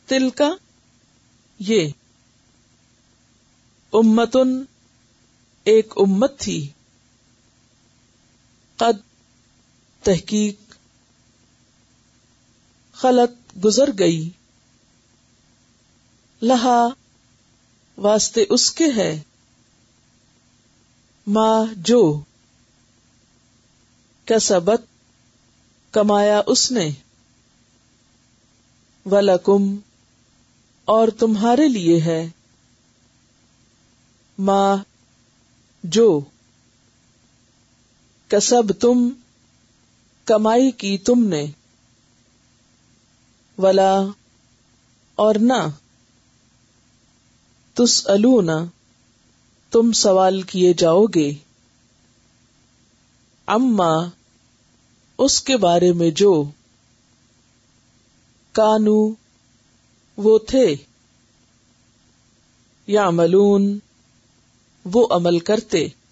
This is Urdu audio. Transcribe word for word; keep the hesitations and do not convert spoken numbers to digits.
تلکا یہ، امتن ایک امت تھی، قد تحقیق، خلت گزر گئی، لہا واسطے اس کے ہے، ما جو، کسبت کمایا اس نے، ولکم اور تمہارے لیے ہے، ما جو، کسب تم کمائی کی تم نے، ولا اور نہ، تسألون تم سوال کیے جاؤ گے، عما اس کے بارے میں جو، کانو وہ تھے، یعملون وہ عمل کرتے،